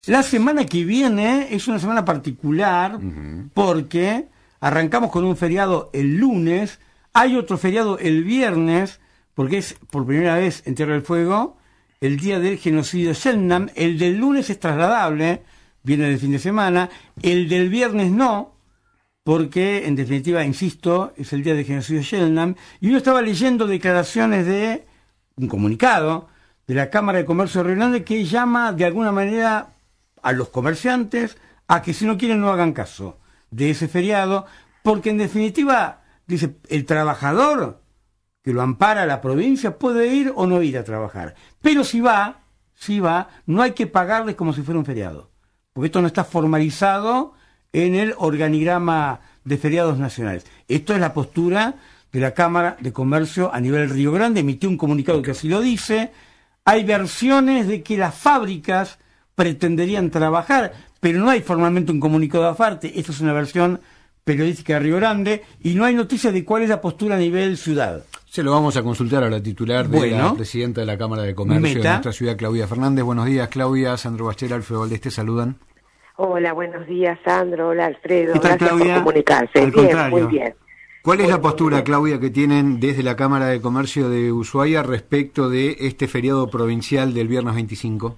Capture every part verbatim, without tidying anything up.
La semana que viene es una semana particular uh-huh. porque arrancamos con un feriado el lunes, hay otro feriado el viernes, porque es por primera vez en Tierra del Fuego el día del genocidio de Selknam. El del lunes es trasladable, viene del fin de semana, el del viernes no, porque en definitiva, insisto, es el día del genocidio de Selknam, y uno estaba leyendo declaraciones de un comunicado de la Cámara de Comercio de Río Grande que llama de alguna manera a los comerciantes a que si no quieren no hagan caso de ese feriado, porque en definitiva, dice, el trabajador que lo ampara la provincia puede ir o no ir a trabajar, pero si va, si va, no hay que pagarles como si fuera un feriado, porque esto no está formalizado en el organigrama de feriados nacionales. Esto es la postura de la Cámara de Comercio a nivel Río Grande, emitió un comunicado que así lo dice. Hay versiones de que las fábricas pretenderían trabajar, pero no hay formalmente un comunicado aparte. Esta es una versión periodística de Río Grande y no hay noticias de cuál es la postura a nivel ciudad. Se lo vamos a consultar a la titular de bueno, la presidenta de la Cámara de Comercio Meta. de nuestra ciudad, Claudia Fernández. Buenos días, Claudia. Sandro Bachera, Alfredo Valdés te saludan. Hola, buenos días, Sandro. Hola, Alfredo. ¿Qué tal, Gracias Claudia? por comunicarse. Al bien, contrario. muy bien. ¿Cuál es muy la postura, bien. Claudia, que tienen desde la Cámara de Comercio de Ushuaia respecto de este feriado provincial del viernes veinticinco?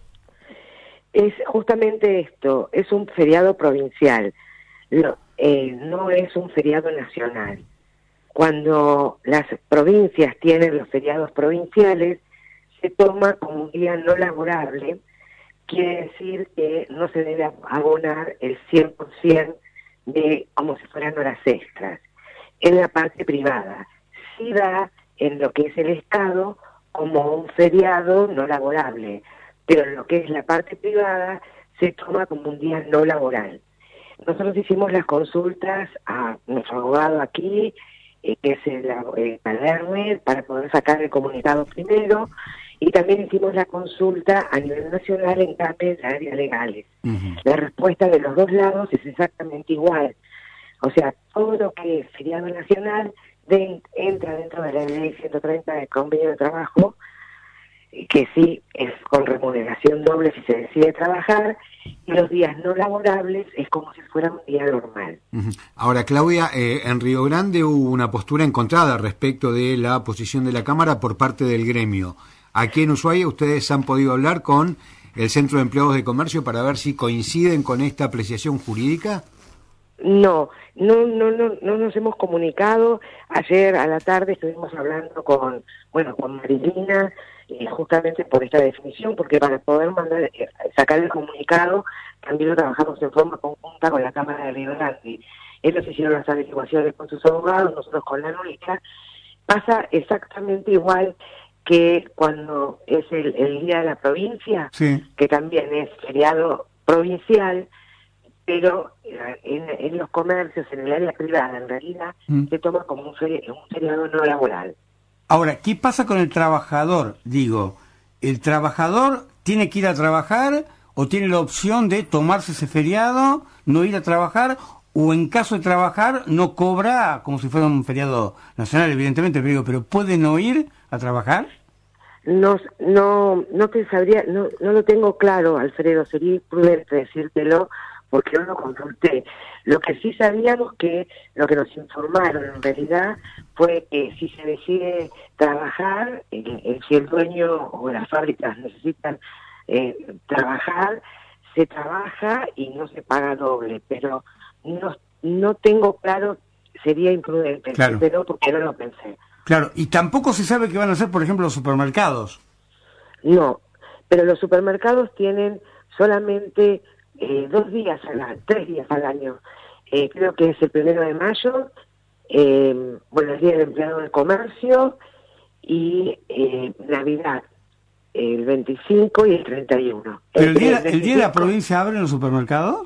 Es justamente esto, es un feriado provincial, no, eh, no es un feriado nacional. Cuando las provincias tienen los feriados provinciales, se toma como un día no laborable, quiere decir que no se debe abonar el cien por ciento de como si fueran horas extras. En la parte privada, sí da en lo que es el Estado como un feriado no laborable, pero en lo que es la parte privada se toma como un día no laboral. Nosotros hicimos las consultas a nuestro abogado aquí, eh, que es el, el Palerme, para poder sacar el comunicado primero, y también hicimos la consulta a nivel nacional en C A P E de áreas legales. Uh-huh. La respuesta de los dos lados es exactamente igual. O sea, todo lo que es feriado nacional de, entra dentro de la ley ciento treinta del convenio de trabajo, que sí es con remuneración doble si se decide trabajar, y los días no laborables es como si fuera un día normal. Uh-huh. Ahora, Claudia, eh, en Río Grande hubo una postura encontrada respecto de la posición de la Cámara por parte del gremio. Aquí en Ushuaia ustedes han podido hablar con el Centro de Empleados de Comercio para ver si coinciden con esta apreciación jurídica. No, no, no, no, no nos hemos comunicado. Ayer a la tarde estuvimos hablando con, bueno, con Marilina, eh, justamente por esta definición, porque para poder mandar, eh, sacar el comunicado, también lo trabajamos en forma conjunta con la Cámara de Río Grande. Ellos hicieron las averiguaciones con sus abogados, nosotros con la nuestra. Pasa exactamente igual que cuando es el, el Día de la Provincia, sí, que también es feriado provincial, pero en, en los comercios, en el área privada, en realidad, mm. se toma como un feriado, un feriado no laboral. Ahora, ¿qué pasa con el trabajador? Digo, ¿el trabajador tiene que ir a trabajar o tiene la opción de tomarse ese feriado, no ir a trabajar, o en caso de trabajar no cobra como si fuera un feriado nacional, evidentemente, pero, digo, pero puede no ir a trabajar? No, no, no te sabría, no, no lo tengo claro, Alfredo, sería prudente decírtelo, porque no lo consulté. Lo que sí sabíamos que, lo que nos informaron en realidad, fue que si se decide trabajar, eh, eh, si el dueño o las fábricas necesitan eh, trabajar, se trabaja y no se paga doble, pero no, no tengo claro, sería imprudente, claro, pero porque no lo pensé. Claro, y tampoco se sabe qué van a hacer, por ejemplo, los supermercados. No, pero los supermercados tienen solamente eh, dos días al año, tres días al año. Eh, creo que es el primero de mayo, eh, bueno, el Día del Empleado del Comercio y eh, Navidad, el veinticinco y el treinta y uno. ¿Pero el, el, día, el día de la provincia abren los supermercados?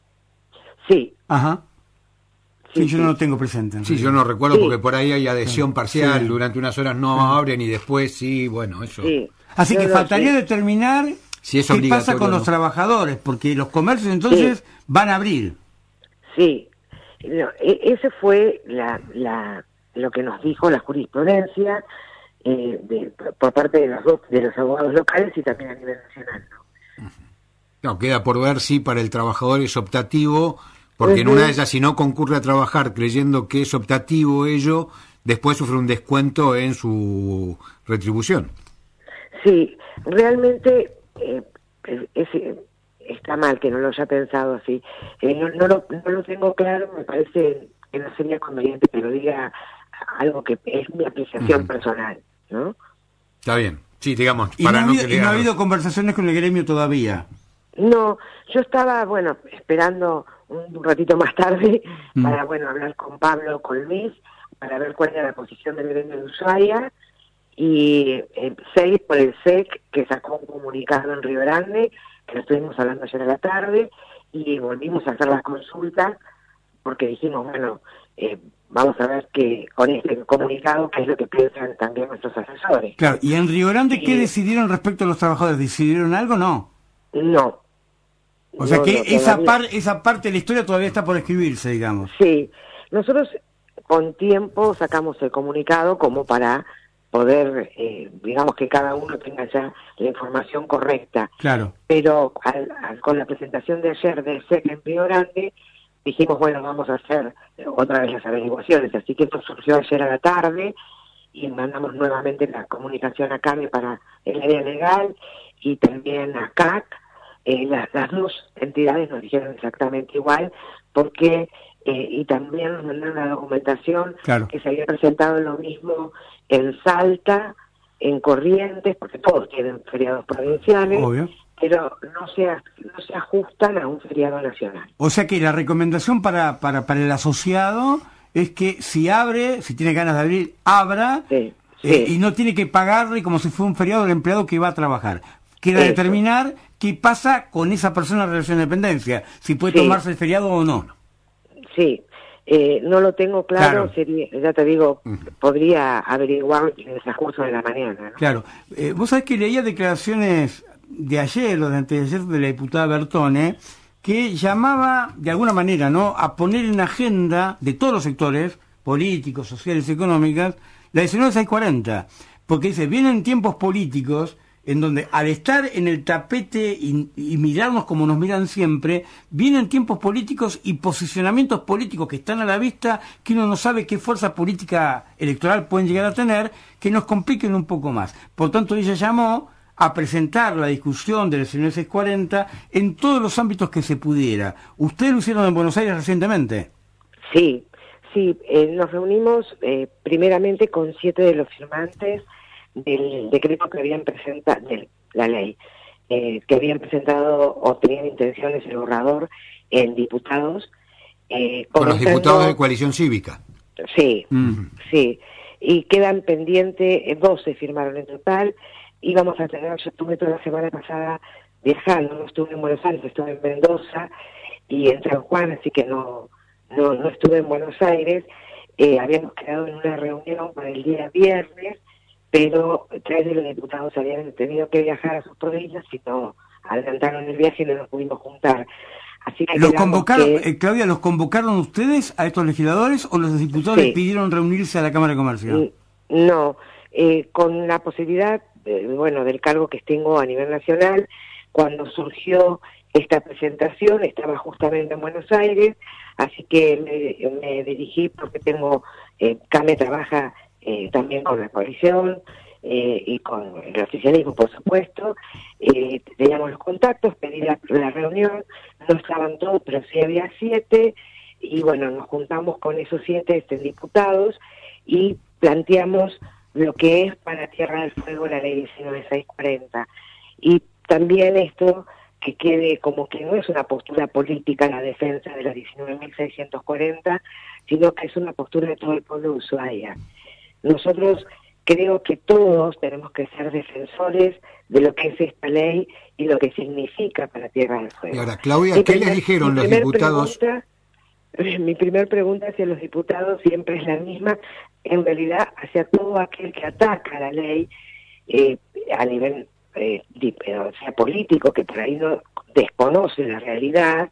Sí. Ajá. Sí, sí, yo sí. no lo tengo presente. Sí, yo no recuerdo sí. porque por ahí hay adhesión sí. parcial, sí. durante unas horas no sí. abren y después sí, bueno, eso. Sí. Así yo que no faltaría sé. determinar si es qué pasa con no. los trabajadores, porque los comercios entonces sí. van a abrir. Sí, no, e- ese fue la, la, lo que nos dijo la jurisprudencia eh, de, por parte de los, de los abogados locales y también a nivel nacional, ¿no? No, queda por ver si para el trabajador es optativo, porque uh-huh. en una de ellas, si no concurre a trabajar creyendo que es optativo ello, después sufre un descuento en su retribución. Sí, realmente eh, es, es, está mal que no lo haya pensado así. Eh, no, no, lo, no lo tengo claro, me parece que no sería conveniente que lo diga algo que es mi apreciación uh-huh. personal, ¿no? Está bien, sí, digamos. ¿Y, para no, no, ¿y no ha habido conversaciones con el gremio todavía? No, yo estaba, bueno, esperando un ratito más tarde mm. para, bueno, hablar con Pablo, con Luis, para ver cuál era la posición del gremio de Ushuaia, y eh, seis por el S E C, que sacó un comunicado en Río Grande, que lo estuvimos hablando ayer a la tarde, y volvimos a hacer las consultas, porque dijimos, bueno, eh, vamos a ver que con este comunicado qué es lo que piensan también nuestros asesores. Claro, ¿y en Río Grande y, qué decidieron respecto a los trabajadores? ¿Decidieron algo o no? No. O sea no, que no, esa, par, esa parte de la historia todavía está por escribirse, digamos. Sí, nosotros con tiempo sacamos el comunicado como para poder, eh, digamos que cada uno tenga ya la información correcta. Claro. Pero al, al, con la presentación de ayer del S E C en Río Grande, dijimos, bueno, vamos a hacer otra vez las averiguaciones, así que esto surgió ayer a la tarde y mandamos nuevamente la comunicación a CAME para el área legal y también a C A C. Eh, las, las dos entidades nos dijeron exactamente igual, porque eh, y también nos mandaron la documentación claro. que se había presentado lo mismo en Salta, en Corrientes, porque todos tienen feriados provinciales. Obvio. Pero no se, no se ajustan a un feriado nacional. O sea que la recomendación para, para, para el asociado es que si abre, si tiene ganas de abrir, abra, sí, sí. Eh, y no tiene que pagarle como si fuera un feriado al empleado que va a trabajar. Queda Eso. determinar qué pasa con esa persona en relación de dependencia, si puede sí. tomarse el feriado o no. Sí, eh, no lo tengo claro, claro. Sería, ya te digo, uh-huh. podría averiguar en el transcurso de la mañana, ¿no? Claro, eh, vos sabés que leía declaraciones de ayer o de antes de ayer de la diputada Bertone, que llamaba de alguna manera, ¿no?, a poner en agenda de todos los sectores políticos, sociales y económicas la diecinueve seiscientos cuarenta, porque dice, vienen tiempos políticos en donde al estar en el tapete y, y mirarnos como nos miran siempre, vienen tiempos políticos y posicionamientos políticos que están a la vista, que uno no sabe qué fuerza política electoral pueden llegar a tener, que nos compliquen un poco más. Por tanto, ella llamó a presentar la discusión de la diecinueve seiscientos cuarenta en todos los ámbitos que se pudiera. ¿Ustedes lo hicieron en Buenos Aires recientemente? Sí, sí, eh, nos reunimos eh, primeramente con siete de los firmantes del decreto que habían presentado, de la ley, eh, que habían presentado o tenían intenciones el borrador en diputados. Eh, con los diputados de Coalición Cívica. Sí, mm. sí, y quedan pendientes, eh, doce firmaron en total. Íbamos a tener, yo estuve toda la semana pasada viajando, no estuve en Buenos Aires, estuve en Mendoza y en San Juan, así que no no, no estuve en Buenos Aires. Eh, habíamos quedado en una reunión para el día viernes, pero tres de los diputados habían tenido que viajar a sus provincias y no adelantaron el viaje y no nos pudimos juntar. Así que ¿Los convocaron, que... eh, Claudia, los convocaron ustedes a estos legisladores o los diputados sí. les pidieron reunirse a la Cámara de Comercio? No, eh, con la posibilidad, de, bueno, del cargo que tengo a nivel nacional, cuando surgió esta presentación estaba justamente en Buenos Aires, así que me, me dirigí porque tengo, eh, CAME trabaja eh, también con la coalición eh, y con el oficialismo, por supuesto. Eh, teníamos los contactos, pedí la, la reunión, no estaban todos, pero sí había siete, y bueno, nos juntamos con esos siete este, diputados y planteamos lo que es para Tierra del Fuego la ley diecinueve mil seiscientos cuarenta. Y también esto que quede como que no es una postura política la defensa de la diecinueve mil seiscientos cuarenta, sino que es una postura de todo el pueblo de Ushuaia. Nosotros creo que todos tenemos que ser defensores de lo que es esta ley y lo que significa para Tierra del Fuego. Y ahora, Claudia, mi ¿qué primer, le dijeron los diputados? Pregunta, mi primer pregunta hacia los diputados siempre es la misma, en realidad hacia todo aquel que ataca la ley eh, a nivel eh, o sea, político, que por ahí no desconoce la realidad,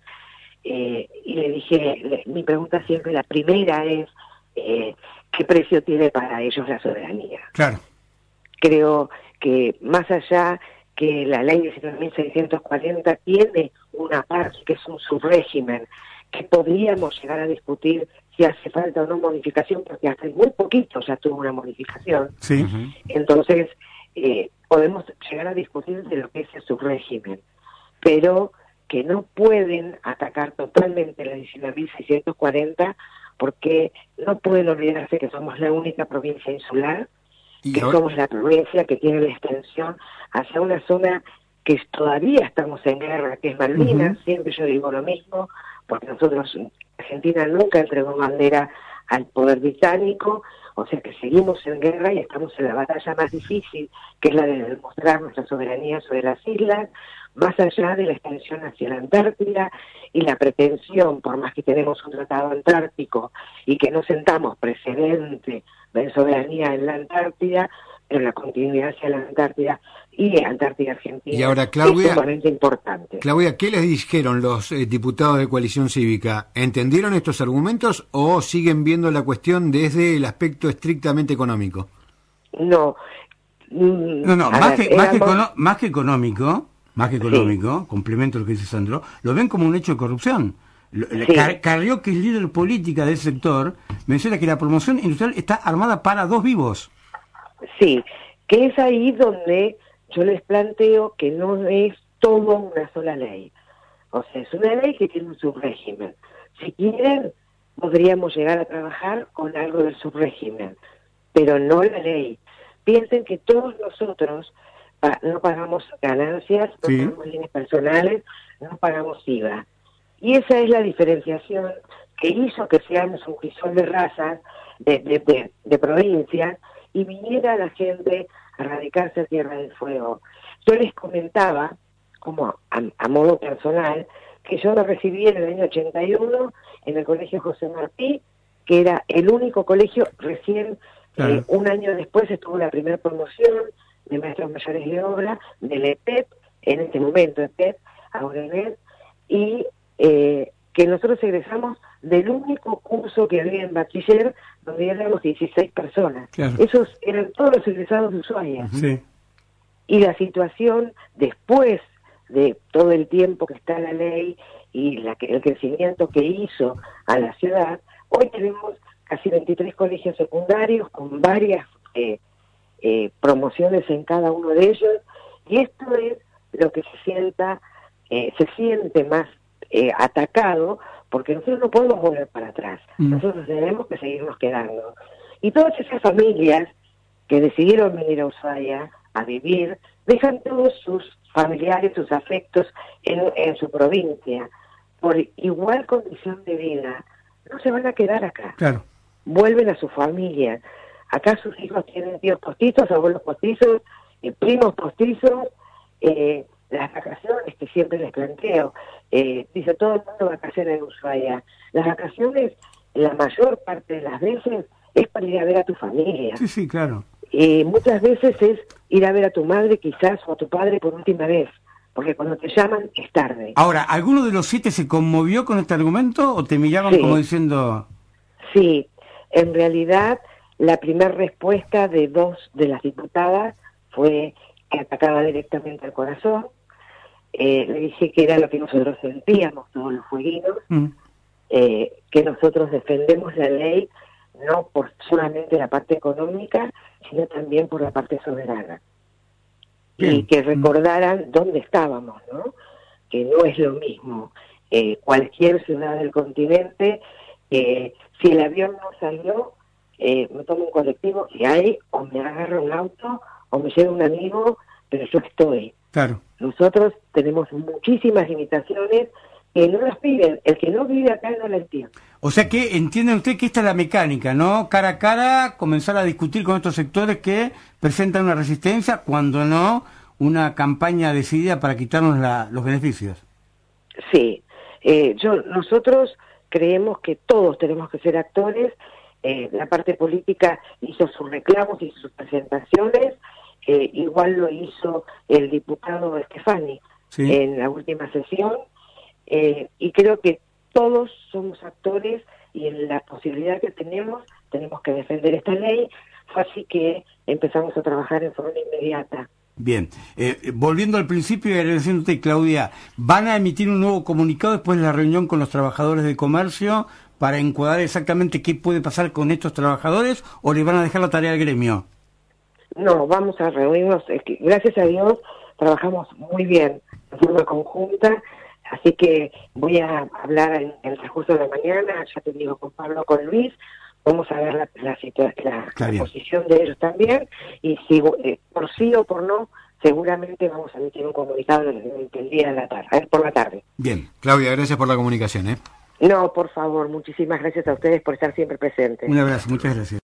eh, y le dije, le, mi pregunta siempre, la primera es, eh, ¿qué precio tiene para ellos la soberanía? Claro. Creo que más allá que la ley diecinueve mil seiscientos cuarenta tiene una parte que es un subrégimen, que podríamos llegar a discutir si hace falta o no modificación, porque hace muy poquito ya tuvo una modificación. Sí. Ujú. Entonces, eh, podemos llegar a discutir de lo que es el subrégimen, pero que no pueden atacar totalmente la diecinueve mil seiscientos cuarenta, porque no pueden olvidarse que somos la única provincia insular, Y que ahora- somos la provincia que tiene la extensión hacia una zona que todavía estamos en guerra, que es Malvinas. Ujú. Siempre yo digo lo mismo, porque nosotros, Argentina nunca entregó bandera al poder británico, o sea que seguimos en guerra y estamos en la batalla más difícil, que es la de demostrar nuestra soberanía sobre las islas, más allá de la extensión hacia la Antártida y la pretensión, por más que tenemos un tratado antártico y que no sentamos precedente de soberanía en la Antártida, pero la continuidad hacia la Antártida y Antártida Argentina Y ahora, Claudia- es sumamente importante. Claudia, ¿qué les dijeron los eh, diputados de Coalición Cívica? ¿Entendieron estos argumentos o siguen viendo la cuestión desde el aspecto estrictamente económico? No, mm, No, no, a más ver, que, más, que éramos- econo- más que económico, más que Sí. económico, complemento lo que dice Sandro, lo ven como un hecho de corrupción. Lo- Sí. Car- Carrió, que es líder política del sector, menciona que la promoción industrial está armada para dos vivos. Sí, que es ahí donde yo les planteo que no es todo una sola ley. O sea, es una ley que tiene un subrégimen. Si quieren, podríamos llegar a trabajar con algo del subrégimen, pero no la ley. Piensen que todos nosotros pa- no pagamos ganancias, no Sí. pagamos bienes personales, no pagamos I V A. Y esa es la diferenciación que hizo que seamos un crisol de razas, de, de, de, de provincias, y viniera la gente a radicarse a Tierra del Fuego. Yo les comentaba, como a, a modo personal, que yo lo recibí en el año ochenta y uno en el Colegio José Martí, que era el único colegio recién, Claro. eh, un año después estuvo la primera promoción de maestros mayores de obra, del E P E P, en ese momento E P E P, ahora E N E P, y eh, que nosotros egresamos del único curso que había en bachiller, donde éramos dieciséis personas. Claro. Esos eran todos los egresados de Ushuaia. Sí. Y la situación, después de todo el tiempo que está la ley y la, el crecimiento que hizo a la ciudad, hoy tenemos casi veintitrés colegios secundarios con varias eh, eh, promociones en cada uno de ellos, y esto es lo que se sienta, eh, se siente más eh, atacado, porque nosotros no podemos volver para atrás, Mm. nosotros tenemos que seguirnos quedando. Y todas esas familias que decidieron venir a Ushuaia a vivir, dejan todos sus familiares, sus afectos en, en su provincia, por igual condición de vida, no se van a quedar acá, Claro. vuelven a su familia. Acá sus hijos tienen tíos postizos, abuelos postizos, eh, primos postizos, eh, las vacaciones que siempre les planteo, eh, dice todo el mundo vacaciones en Ushuaia. Las vacaciones, la mayor parte de las veces, es para ir a ver a tu familia. Sí, sí, claro. Eh, muchas veces es ir a ver a tu madre quizás o a tu padre por última vez, porque cuando te llaman es tarde. Ahora, ¿alguno de los siete se conmovió con este argumento o te miraban Sí. como diciendo... Sí, en realidad la primera respuesta de dos de las diputadas fue que atacaba directamente al corazón. Eh, le dije que era lo que nosotros sentíamos, todos los fueguinos, Mm. eh, que nosotros defendemos la ley no por solamente la parte económica, sino también por la parte soberana. Bien. Y que recordaran dónde estábamos, ¿no? Que no es lo mismo eh, cualquier ciudad del continente, eh, si el avión no salió, eh, me tomo un colectivo y hay, o me agarro un auto, o me lleva un amigo, pero yo estoy. Claro. Nosotros tenemos muchísimas limitaciones que no las piden. El que no vive acá no la entiende. O sea que entienden usted que esta es la mecánica, ¿no? Cara a cara, comenzar a discutir con estos sectores que presentan una resistencia, cuando no, una campaña decidida para quitarnos la, los beneficios. Sí, eh, yo nosotros creemos que todos tenemos que ser actores. Eh, la parte política hizo sus reclamos, hizo sus presentaciones, eh, igual lo hizo el diputado Estefani Sí. en la última sesión, eh, y creo que todos somos actores y en la posibilidad que tenemos, tenemos que defender esta ley. Fue así que empezamos a trabajar en forma inmediata Bien, eh, volviendo al principio y agradeciéndote, Claudia, ¿van a emitir un nuevo comunicado después de la reunión con los trabajadores de comercio para encuadrar exactamente qué puede pasar con estos trabajadores o le van a dejar la tarea al gremio? No, vamos a reunirnos, es que, gracias a Dios trabajamos muy bien de forma conjunta, así que voy a hablar en, en el transcurso de la mañana, ya te digo, con Pablo, con Luis, vamos a ver la, la, situa- la, la posición de ellos también, y si eh, por sí o por no, seguramente vamos a emitir un comunicado el, el día de la tarde, eh, por la tarde. Bien, Claudia, gracias por la comunicación, ¿eh? No, por favor, muchísimas gracias a ustedes por estar siempre presentes. Un abrazo, muchas gracias.